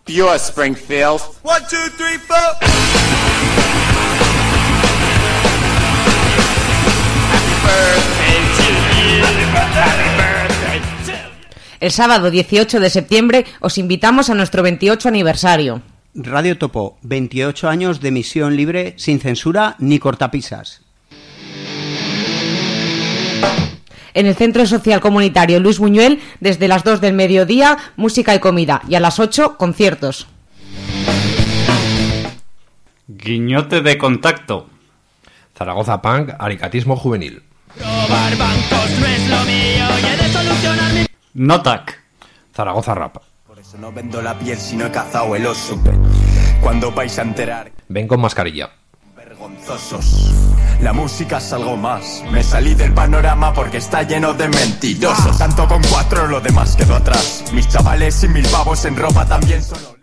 Pure Springfield. 1, 2, 3, 4. El sábado 18 de septiembre os invitamos a nuestro 28 aniversario. Radio Topo, 28 años de emisión libre, sin censura ni cortapisas. En el Centro Social Comunitario Luis Buñuel, desde las 2 del mediodía, música y comida, y a las 8, conciertos. Guiñote de contacto. Zaragoza Punk, Aricatismo Juvenil. Robar bancos no es lo mío y he de solucionar mi... Notac. Zaragoza Rap. Por eso no vendo la piel si no he cazado el oso. Cuando vais a enterar... Ven con mascarilla. Vergonzosos. La música es algo más. Me salí del panorama porque está lleno de mentirosos. Tanto con 4 lo demás quedó atrás. Mis chavales y mis babos en ropa también son...